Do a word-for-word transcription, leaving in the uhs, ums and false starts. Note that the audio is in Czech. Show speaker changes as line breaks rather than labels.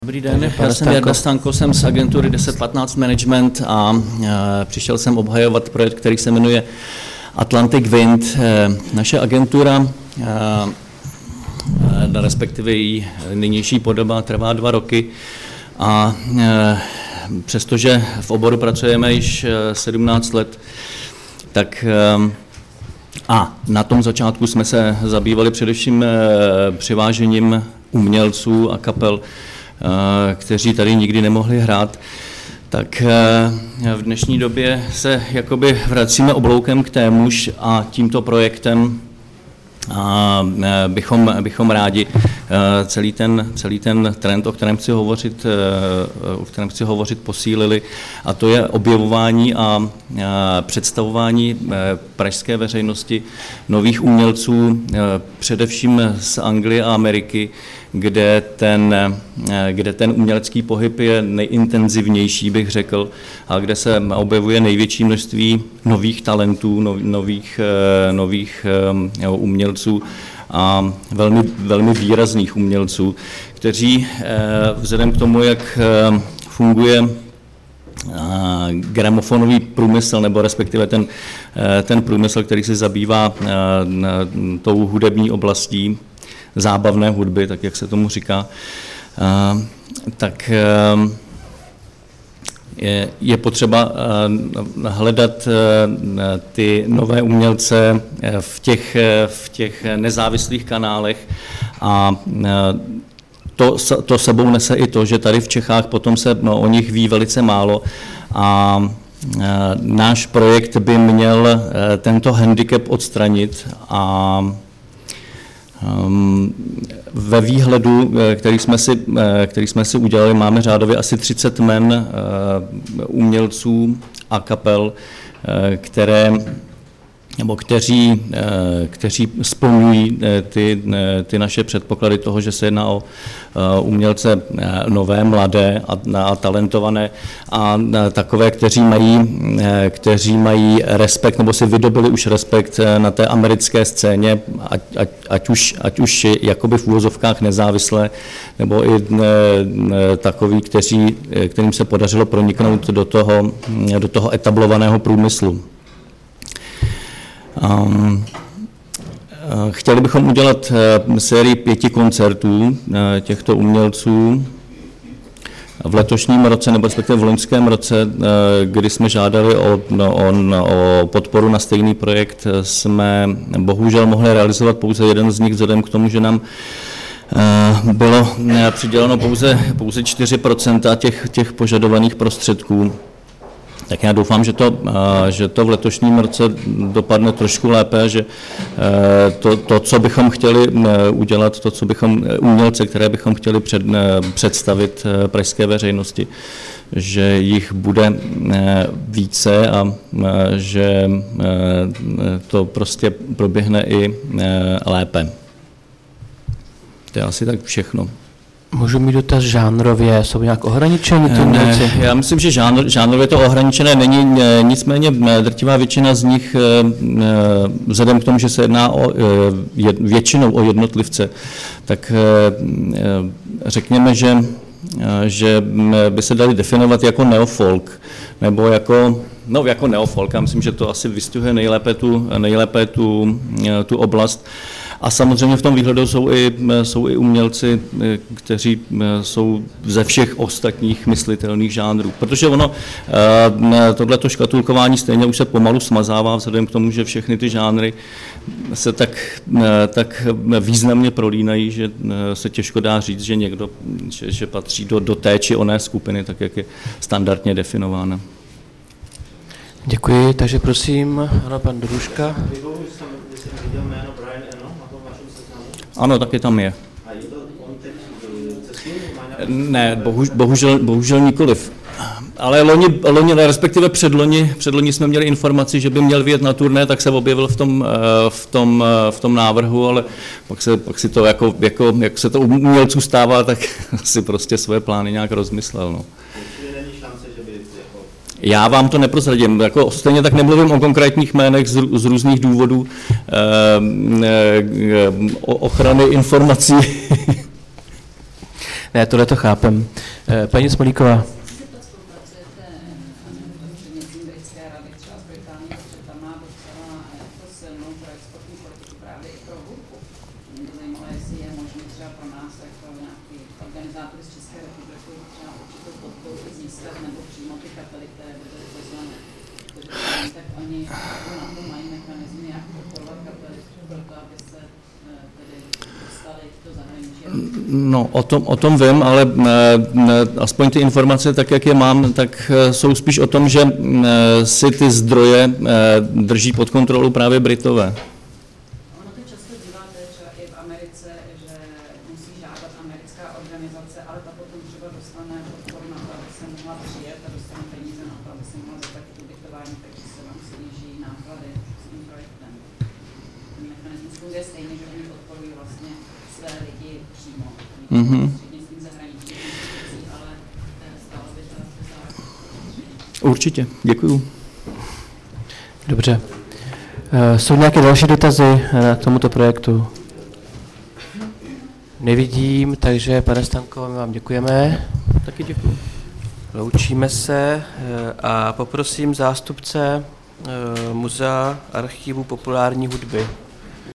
Dobrý den, já jsem Jarda Stanko, jsem z agentury deset patnáct Management a e, přišel jsem obhajovat projekt, který se jmenuje Atlantic Wind. E, naše agentura, e, respektive její nynější podoba, trvá dva roky a e, přestože v oboru pracujeme již sedmnáct let, tak e, a na tom začátku jsme se zabývali především e, přivážením umělců a kapel, kteří tady nikdy nemohli hrát, tak v dnešní době se jakoby vracíme obloukem k témuž a tímto projektem a bychom, bychom rádi celý ten, celý ten trend, o kterém chci hovořit, o kterém chci hovořit, posílili, a to je objevování a představování pražské veřejnosti nových umělců, především z Anglie a Ameriky, kde ten, kde ten umělecký pohyb je nejintenzivnější, bych řekl, a kde se objevuje největší množství nových talentů, nových, nových umělců a velmi, velmi výrazných umělců, kteří vzhledem k tomu, jak funguje gramofonový průmysl, nebo respektive ten, ten průmysl, který se zabývá tou hudební oblastí, zábavné hudby, tak jak se tomu říká, tak je, je potřeba hledat ty nové umělce v těch, v těch nezávislých kanálech a to, to sebou nese i to, že tady v Čechách potom se no, o nich ví velice málo a náš projekt by měl tento handicap odstranit a ve výhledu, který jsme si, který jsme si udělali, máme řádově asi třicet men umělců a kapel, které, nebo kteří, kteří splňují ty, ty naše předpoklady toho, že se jedná o umělce nové, mladé a, a talentované a takové, kteří mají, kteří mají respekt, nebo si vydobili už respekt na té americké scéně, ať, ať, ať, už, ať už jakoby v úvozovkách nezávislé, nebo i takoví, kteří, kterým se podařilo proniknout do toho, do toho etablovaného průmyslu. Um, chtěli bychom udělat sérii pěti koncertů těchto umělců v letošním roce, nebo respektive v loňském roce, kdy jsme žádali o, no, o, o podporu na stejný projekt, jsme bohužel mohli realizovat pouze jeden z nich, vzhledem k tomu, že nám bylo přiděleno pouze, pouze čtyři procenta těch, těch požadovaných prostředků. Tak já doufám, že to, že to v letošním roce dopadne trošku lépe, že to, to, co bychom chtěli udělat, to, co bychom, umělce, které bychom chtěli před, představit pražské veřejnosti, že jich bude více a že to prostě proběhne i lépe. To je asi tak všechno.
Můžu mít dotaz žánrově, jsou nějak ohraničení ty umělci?
Já myslím, že žánr, žánrově to ohraničené není, nicméně drtivá většina z nich, vzhledem k tomu, že se jedná o, většinou o jednotlivce, tak řekněme, že, že by se dali definovat jako neofolk, nebo jako, no jako neofolk, já myslím, že to asi vystihuje nejlépe tu, nejlépe tu, tu oblast. A samozřejmě v tom výhledu jsou i, jsou i umělci, kteří jsou ze všech ostatních myslitelných žánrů. Protože ono, tohleto škatulkování stejně už se pomalu smazává, vzhledem k tomu, že všechny ty žánry se tak, tak významně prolínají, že se těžko dá říct, že někdo že, že patří do, do té či oné skupiny, tak jak je standardně definována.
Děkuji, takže prosím, ano, pan Družka.
Ano, taky tam je. Ne, bohuž, bohužel, bohužel nikoliv. Ale loni, loni, respektive předloni, předloni jsme měli informaci, že by měl vyjet na turné, tak se objevil v tom, v tom, v tom návrhu, ale pak, se, pak si to, jako, jako, jak se to u umělců stává, tak si prostě svoje plány nějak rozmyslel. No. Já vám to neprozradím, jako stejně tak nemluvím o konkrétních jménech z, z různých důvodů eh, eh, ochrany informací
Ne, tohle to chápem. Eh, Paní Smolíková.
No, o tom, o tom vím, ale aspoň ty informace, tak jak je mám, tak jsou spíš o tom, že si ty zdroje drží pod kontrolou právě Britové.
Ono to často děláte třeba i v Americe, že musí žádat americká organizace, ale ta potom třeba dostane podporu na to, aby se mohla přijet a dostane peníze na to, aby se mohla zaplatit ubytování, takže se vám sníží náklady s tím projektem. Ten mechanismus funguje stejně, že oni podporují vlastně své lidi přímo.
Mm-hmm. Určitě, děkuju.
Dobře. Uh, jsou nějaké další dotazy na tomuto projektu? Nevidím, takže pane Stanko, my vám děkujeme.
Taky děkuju.
Loučíme se uh, a poprosím zástupce uh, Muzea archivu populární hudby.